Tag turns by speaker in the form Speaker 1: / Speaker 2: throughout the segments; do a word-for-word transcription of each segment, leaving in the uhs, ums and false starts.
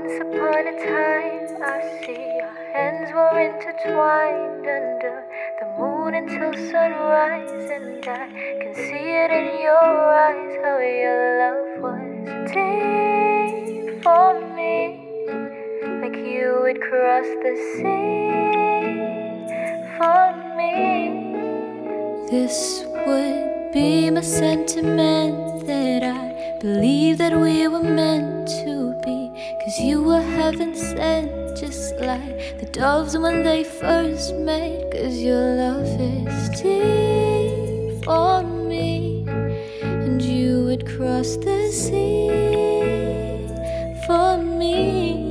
Speaker 1: Once upon a time, I see our hands were intertwined under the moon until sunrise, and I can see it in your eyes how your love was deep for me, like you would cross the sea for me. This would be my sentiment, that I believe that we were meant to be, 'cause you were heaven sent, just like the doves when they first met. 'Cause your love is deep for me, and you would cross the sea for me.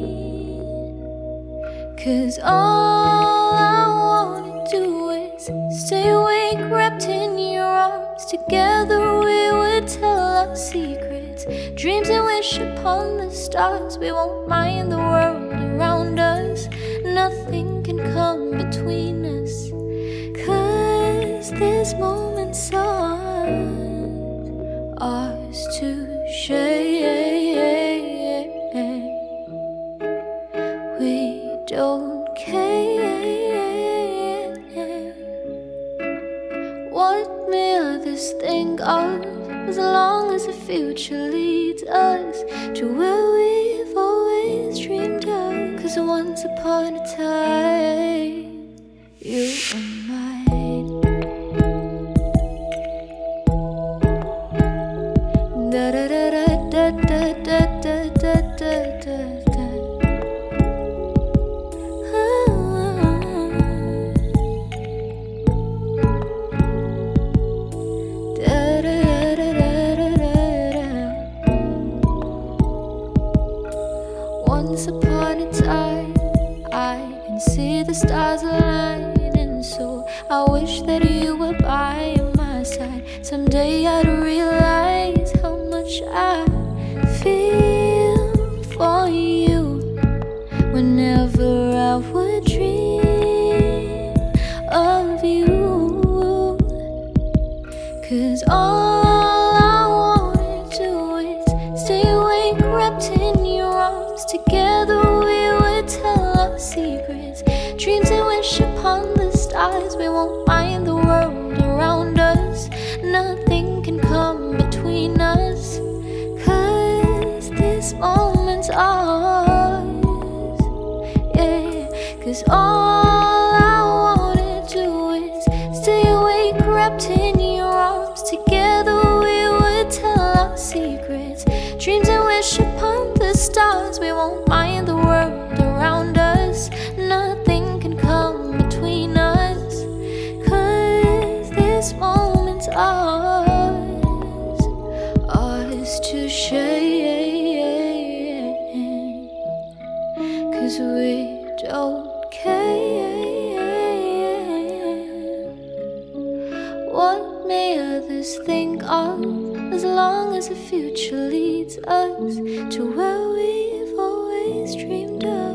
Speaker 1: 'Cause all I wanna do is stay awake, wrapped in your arms. Together we would tell our secrets, dreams and wish upon the stars. We won't mind the world around us, nothing can come between us, 'cause this moment's ours, ours to share. We don't care what may others think of, as long as the future leads us to where we've always dreamed of. 'Cause once upon a time, you were mine. Da da da da da da da da da da da. Once upon a time, I can see the stars aligning, so I wish that you were by my side. Someday I'd realize how much I feel for you, whenever I would dream of you. 'Cause all I wanna do is stay awake, wrapped in your arms. Together we would tell our secrets, dreams and wish upon the stars. We won't mind the world around us, nothing can come between us, 'cause this moment's ours. Yeah, 'cause all I wanna do is stay awake, wrapped in your arms. Together we would tell our secrets, dreams and wish upon the stars. We won't mind the world around us, nothing can come between us, 'cause this moment's ours, ours to share. 'Cause we don't care what may others think of, as long as the future leads us to where we've always dreamed of.